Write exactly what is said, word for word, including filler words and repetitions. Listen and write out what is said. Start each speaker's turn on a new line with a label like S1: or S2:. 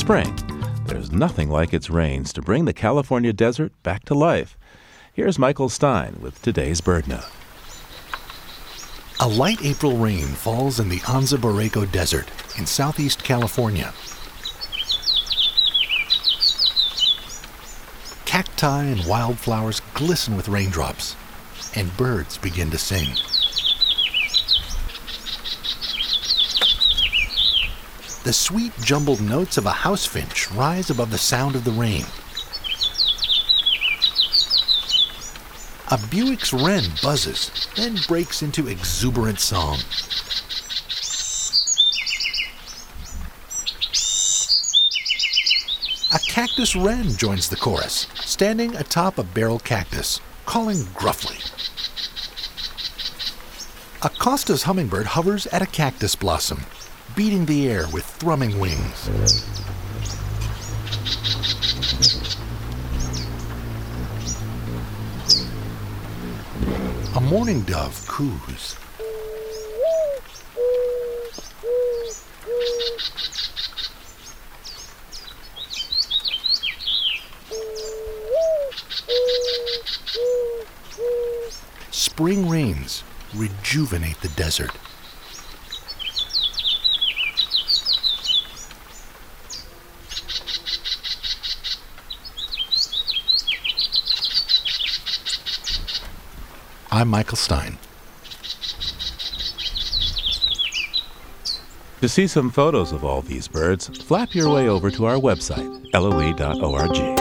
S1: spring. There's nothing like its rains to bring the California desert back to life. Here's Michael Stein with today's BirdNote.
S2: A light April rain falls in the Anza Borrego Desert in southeast California. Cacti and wildflowers glisten with raindrops, and birds begin to sing. The sweet jumbled notes of a house finch rise above the sound of the rain. A Buick's wren buzzes, then breaks into exuberant song. A cactus wren joins the chorus, standing atop a barrel cactus, calling gruffly. A Costa's hummingbird hovers at a cactus blossom, beating the air with thrumming wings. A mourning dove coos. Spring rains rejuvenate the desert. I'm Michael Stein.
S1: To see some photos of all these birds, flap your way over to our website, L O E dot org.